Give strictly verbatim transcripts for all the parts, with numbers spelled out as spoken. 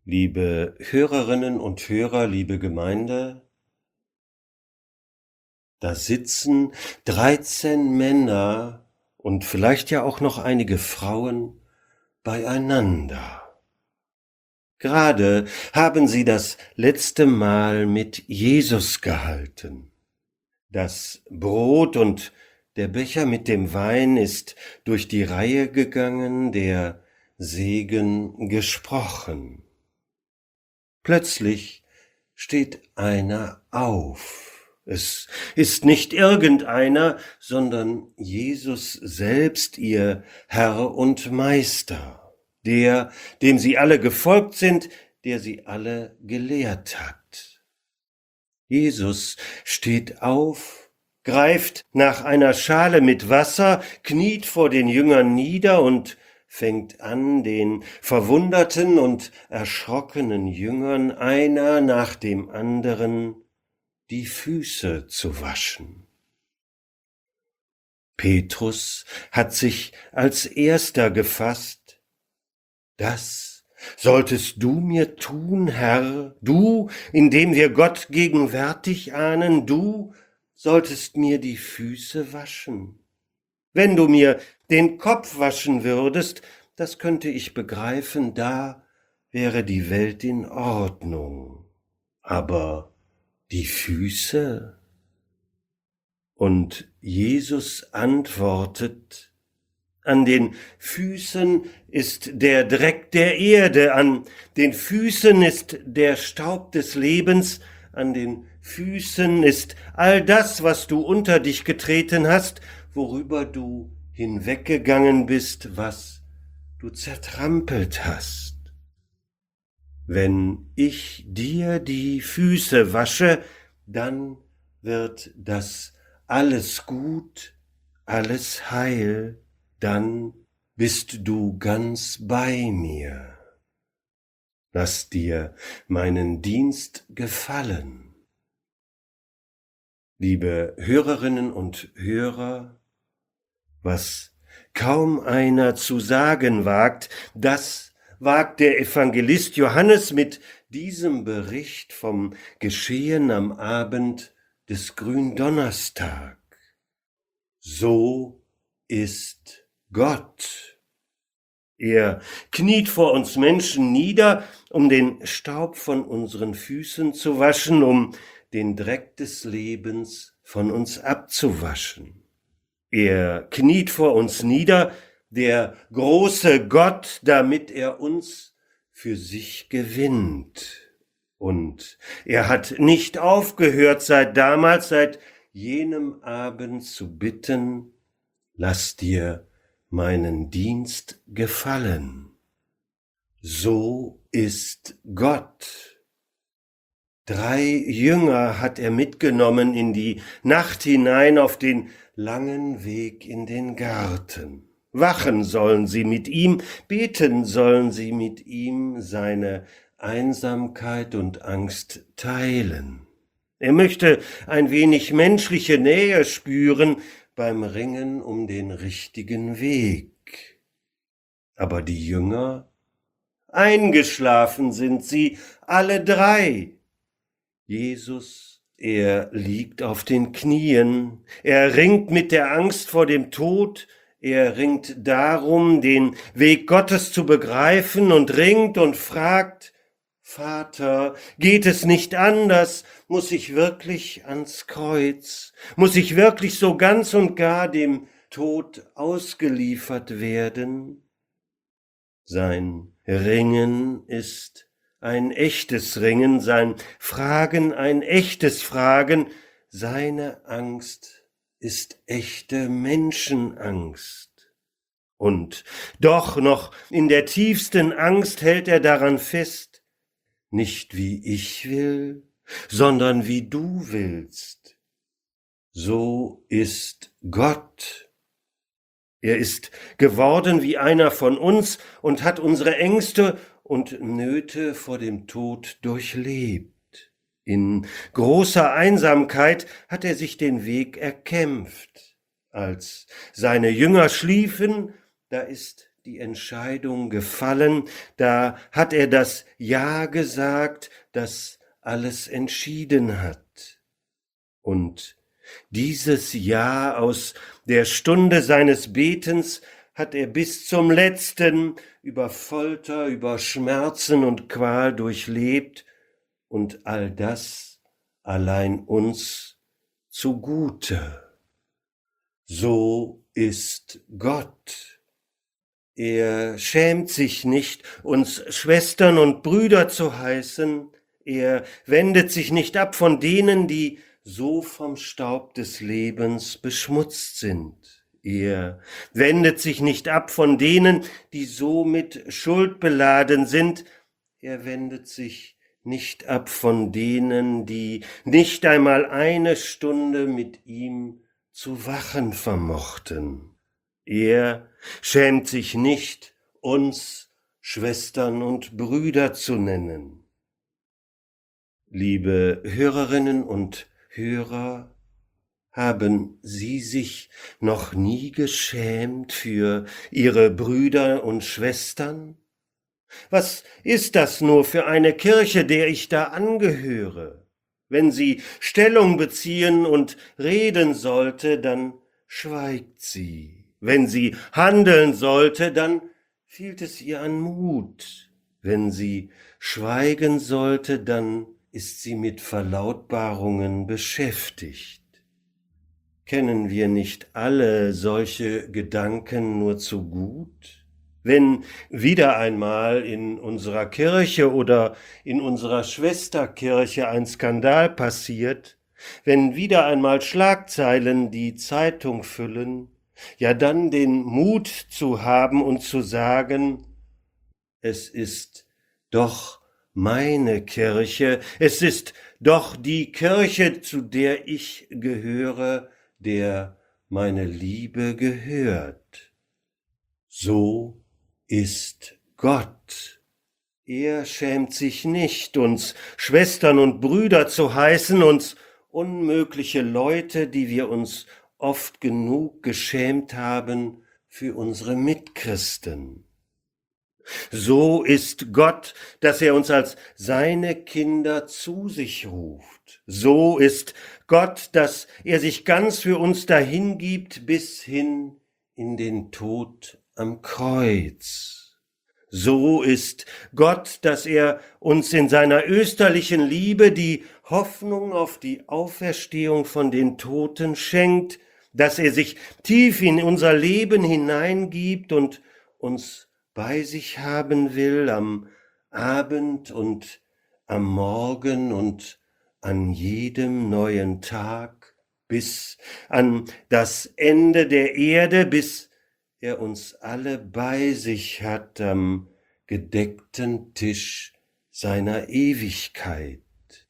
Liebe Hörerinnen und Hörer, liebe Gemeinde, da sitzen dreizehn Männer und vielleicht ja auch noch einige Frauen beieinander. Gerade haben sie das letzte Mal mit Jesus gehalten. Das Brot und der Becher mit dem Wein ist durch die Reihe gegangen, der Segen gesprochen. Plötzlich steht einer auf. Es ist nicht irgendeiner, sondern Jesus selbst, ihr Herr und Meister, der, dem sie alle gefolgt sind, der sie alle gelehrt hat. Jesus steht auf, greift nach einer Schale mit Wasser, kniet vor den Jüngern nieder und fängt an, den verwunderten und erschrockenen Jüngern einer nach dem anderen die Füße zu waschen. Petrus hat sich als erster gefasst. Das solltest du mir tun, Herr, du, indem wir Gott gegenwärtig ahnen, du solltest mir die Füße waschen. Wenn du mir den Kopf waschen würdest, das könnte ich begreifen, da wäre die Welt in Ordnung. Aber die Füße? Und Jesus antwortet, an den Füßen ist der Dreck der Erde, an den Füßen ist der Staub des Lebens, an den Füßen ist all das, was du unter dich getreten hast, worüber du hinweggegangen bist, was du zertrampelt hast. Wenn ich dir die Füße wasche, dann wird das alles gut, alles heil, dann bist du ganz bei mir. Lass dir meinen Dienst gefallen. Liebe Hörerinnen und Hörer, was kaum einer zu sagen wagt, das wagt der Evangelist Johannes mit diesem Bericht vom Geschehen am Abend des Gründonnerstag. So ist Gott. Er kniet vor uns Menschen nieder, um den Staub von unseren Füßen zu waschen, um den Dreck des Lebens von uns abzuwaschen. Er kniet vor uns nieder, der große Gott, damit er uns für sich gewinnt. Und er hat nicht aufgehört, seit damals, seit jenem Abend zu bitten, lass dir meinen Dienst gefallen. So ist Gott. Drei Jünger hat er mitgenommen in die Nacht hinein auf den langen Weg in den Garten. Wachen sollen sie mit ihm, beten sollen sie mit ihm, seine Einsamkeit und Angst teilen. Er möchte ein wenig menschliche Nähe spüren beim Ringen um den richtigen Weg. Aber die Jünger, eingeschlafen sind sie, alle drei. Jesus, er liegt auf den Knien, er ringt mit der Angst vor dem Tod, er ringt darum, den Weg Gottes zu begreifen und ringt und fragt, Vater, geht es nicht anders? Muss ich wirklich ans Kreuz? Muss ich wirklich so ganz und gar dem Tod ausgeliefert werden? Sein Ringen ist ein echtes Ringen, sein Fragen ein echtes Fragen, seine Angst ist echte Menschenangst. Und doch noch in der tiefsten Angst hält er daran fest, nicht wie ich will, sondern wie du willst. So ist Gott. Er ist geworden wie einer von uns und hat unsere Ängste und Nöte vor dem Tod durchlebt. In großer Einsamkeit hat er sich den Weg erkämpft. Als seine Jünger schliefen, da ist die Entscheidung gefallen, da hat er das Ja gesagt, das alles entschieden hat. Und dieses Ja aus der Stunde seines Betens hat er bis zum letzten über Folter, über Schmerzen und Qual durchlebt und all das allein uns zugute. So ist Gott. Er schämt sich nicht, uns Schwestern und Brüder zu heißen. Er wendet sich nicht ab von denen, die so vom Staub des Lebens beschmutzt sind. Er wendet sich nicht ab von denen, die so mit Schuld beladen sind. Er wendet sich nicht ab von denen, die nicht einmal eine Stunde mit ihm zu wachen vermochten. Er schämt sich nicht, uns Schwestern und Brüder zu nennen. Liebe Hörerinnen und Hörer, haben Sie sich noch nie geschämt für Ihre Brüder und Schwestern? Was ist das nur für eine Kirche, der ich da angehöre? Wenn sie Stellung beziehen und reden sollte, dann schweigt sie. Wenn sie handeln sollte, dann fehlt es ihr an Mut. Wenn sie schweigen sollte, dann ist sie mit Verlautbarungen beschäftigt. Kennen wir nicht alle solche Gedanken nur zu gut? Wenn wieder einmal in unserer Kirche oder in unserer Schwesterkirche ein Skandal passiert, wenn wieder einmal Schlagzeilen die Zeitung füllen, ja dann den Mut zu haben und zu sagen, es ist doch meine Kirche, es ist doch die Kirche, zu der ich gehöre, der meine Liebe gehört. So ist Gott. Er schämt sich nicht, uns Schwestern und Brüder zu heißen, uns unmögliche Leute, die wir uns oft genug geschämt haben, für unsere Mitchristen. So ist Gott, dass er uns als seine Kinder zu sich ruft. So ist Gott, dass er sich ganz für uns dahingibt bis hin in den Tod am Kreuz. So ist Gott, dass er uns in seiner österlichen Liebe die Hoffnung auf die Auferstehung von den Toten schenkt, dass er sich tief in unser Leben hineingibt und uns bei sich haben will am Abend und am Morgen und an jedem neuen Tag bis an das Ende der Erde, bis er uns alle bei sich hat am gedeckten Tisch seiner Ewigkeit.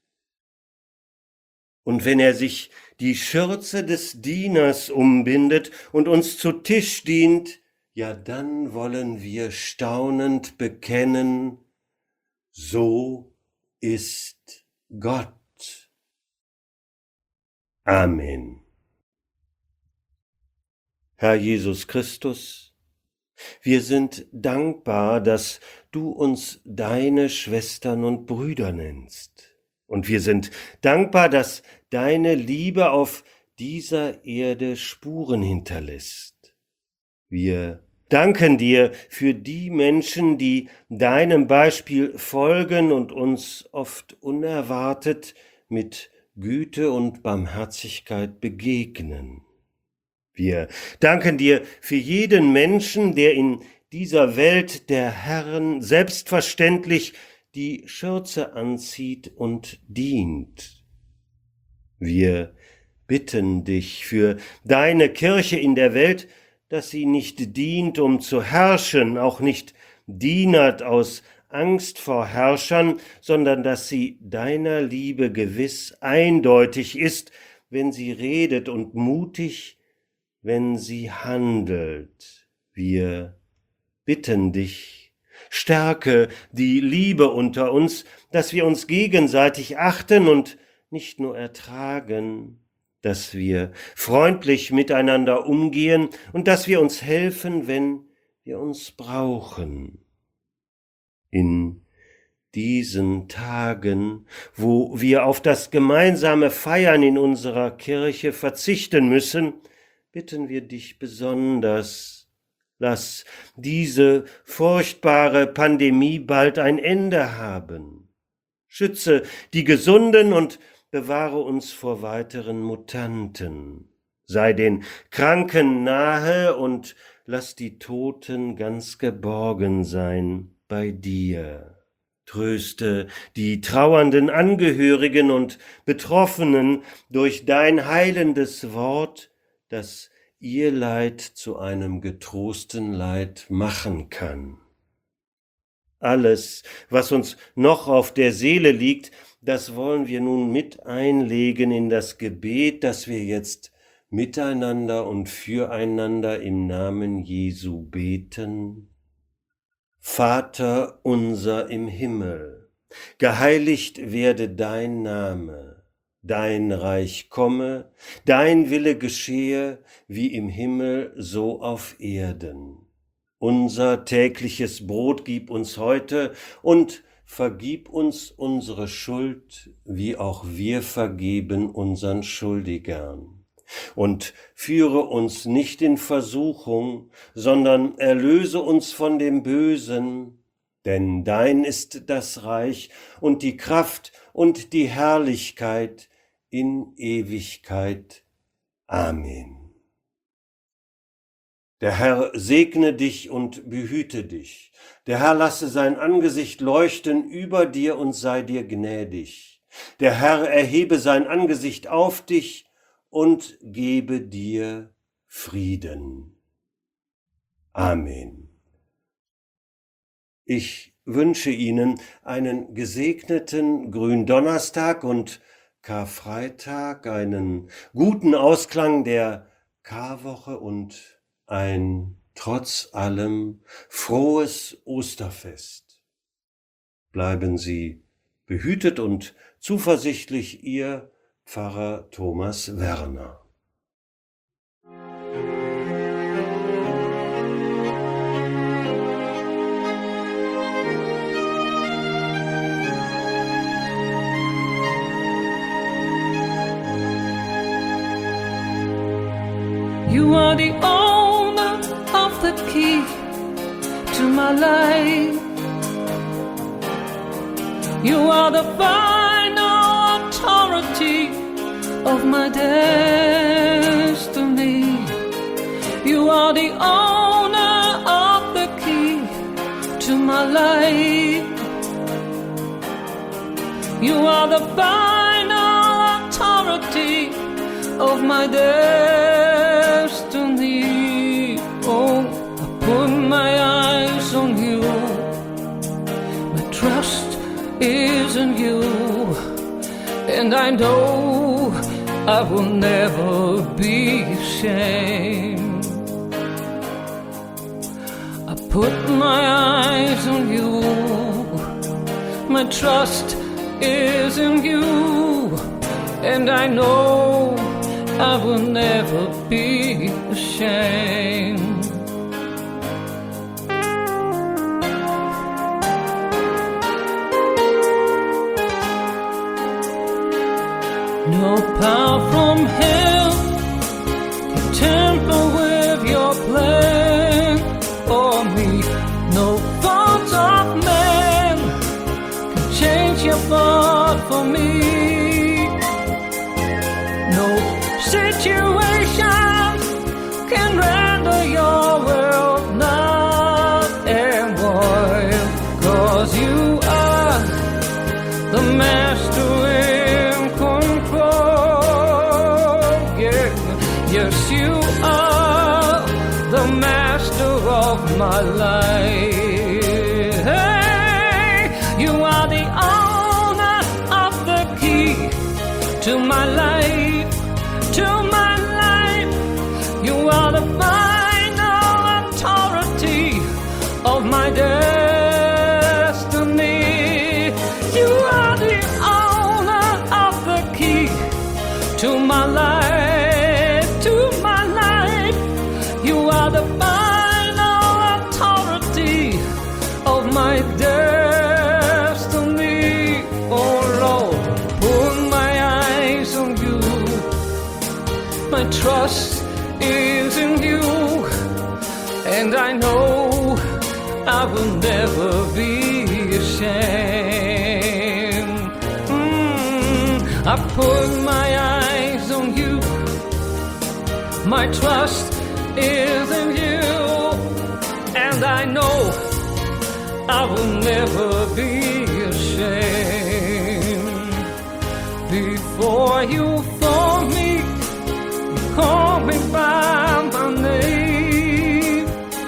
Und wenn er sich die Schürze des Dieners umbindet und uns zu Tisch dient, ja, dann wollen wir staunend bekennen, so ist Gott. Amen. Herr Jesus Christus, wir sind dankbar, dass du uns deine Schwestern und Brüder nennst. Und wir sind dankbar, dass deine Liebe auf dieser Erde Spuren hinterlässt. Wir danken dir für die Menschen, die deinem Beispiel folgen und uns oft unerwartet mit Güte und Barmherzigkeit begegnen. Wir danken dir für jeden Menschen, der in dieser Welt der Herren selbstverständlich die Schürze anzieht und dient. Wir bitten dich für deine Kirche in der Welt, dass sie nicht dient, um zu herrschen, auch nicht dienert aus Angst vor Herrschern, sondern dass sie deiner Liebe gewiss eindeutig ist, wenn sie redet und mutig, wenn sie handelt. Wir bitten dich, stärke die Liebe unter uns, dass wir uns gegenseitig achten und nicht nur ertragen, dass wir freundlich miteinander umgehen und dass wir uns helfen, wenn wir uns brauchen. In diesen Tagen, wo wir auf das gemeinsame Feiern in unserer Kirche verzichten müssen, bitten wir dich besonders, lass diese furchtbare Pandemie bald ein Ende haben. Schütze die Gesunden und bewahre uns vor weiteren Mutanten. Sei den Kranken nahe und lass die Toten ganz geborgen sein bei dir. Tröste die trauernden Angehörigen und Betroffenen durch dein heilendes Wort, das ihr Leid zu einem getrosten Leid machen kann. Alles, was uns noch auf der Seele liegt, das wollen wir nun mit einlegen in das Gebet, das wir jetzt miteinander und füreinander im Namen Jesu beten. Vater unser im Himmel, geheiligt werde dein Name, dein Reich komme, dein Wille geschehe, wie im Himmel so auf Erden. Unser tägliches Brot gib uns heute und vergib uns unsere Schuld, wie auch wir vergeben unseren Schuldigern. Und führe uns nicht in Versuchung, sondern erlöse uns von dem Bösen, denn dein ist das Reich und die Kraft und die Herrlichkeit in Ewigkeit. Amen. Der Herr segne dich und behüte dich. Der Herr lasse sein Angesicht leuchten über dir und sei dir gnädig. Der Herr erhebe sein Angesicht auf dich und gebe dir Frieden. Amen. Ich wünsche Ihnen einen gesegneten Gründonnerstag und Karfreitag, einen guten Ausklang der Karwoche und ein trotz allem frohes Osterfest. Bleiben Sie behütet und zuversichtlich, Ihr Pfarrer Thomas Werner. You are the owner of the key to my life. You are the final authority of my destiny. You are the owner of the key to my life. You are the final authority of my destiny. Oh, I put my eyes on you. My trust is in you, and I know I will never be ashamed. I put my eyes on you. My trust is in you, and I know I will never be ashamed. No power from hell can tamper with your plan for me. No thoughts of man can change your thought for me. No situation can render your world not and void, 'cause you are the master in control. Yeah. Yes, you are the master of my life. Hey, you are the owner of the key to my life, to my life. You are the final authority of my destiny. You are the owner of the key to my life, to my life. You are the final authority my destiny. Oh Lord, put my eyes on you. My trust is in you, and I know I will never be ashamed. Mm, I put my eyes on you. My trust is in you, and I know I will never be ashamed. Before you formed me, you called me by my name,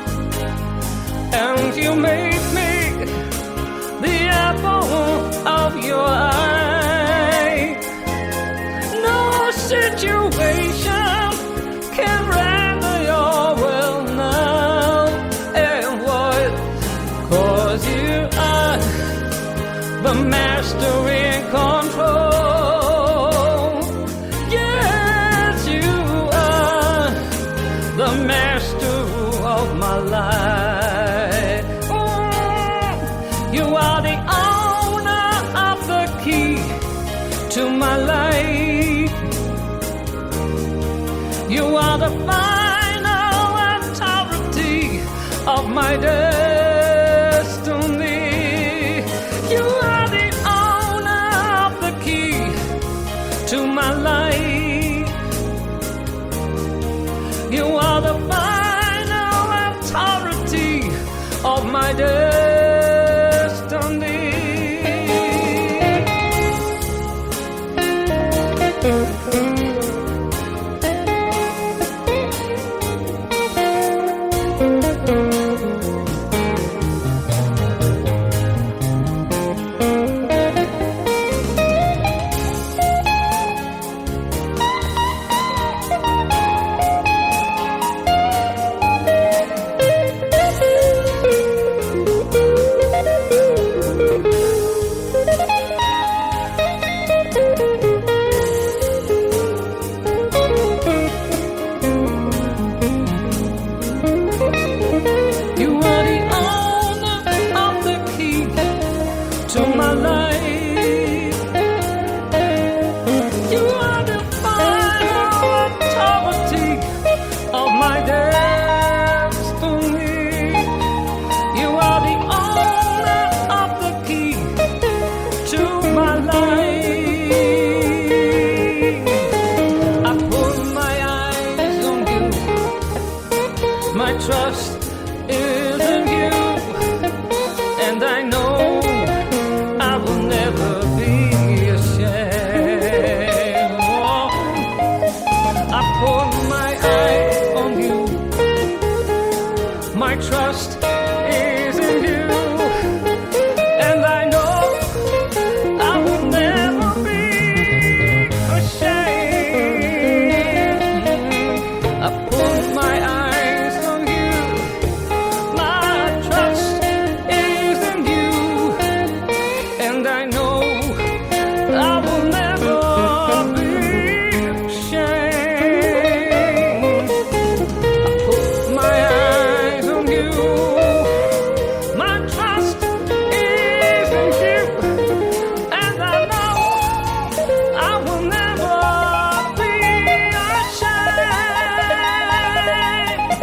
and you made me the apple of your eye. No situation can render your will now and what, 'cause you are the master in control. Yes, you are the master of my life. Mm, you are the owner of the key to my life. You are the final authority of my destiny. You are the owner of the key to my life. You are the final authority of my destiny. You are the owner of the key to my life. You are the final authority of my destiny. You are the owner of the key to my life. I put my eyes on you. My trust is in you, and I know I will never be ashamed. Oh, I put my eyes on you. My trust is in you, and I know I will never be ashamed. I put my eyes on you. My trust is in you, and I know I will never be ashamed. I put my eyes on you. My trust is in you, and I know I will never be ashamed.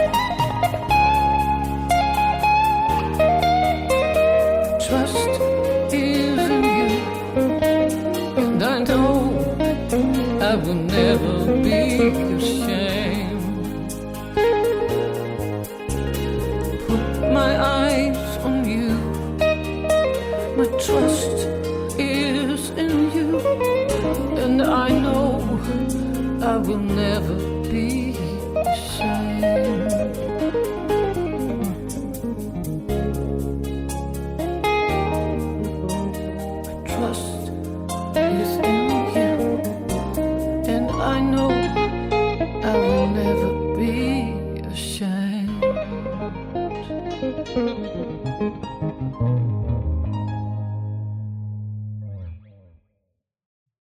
Trust is in you, and I know I will never be ashamed. Put my eyes on you. My trust is in you, and I know I will never be ashamed.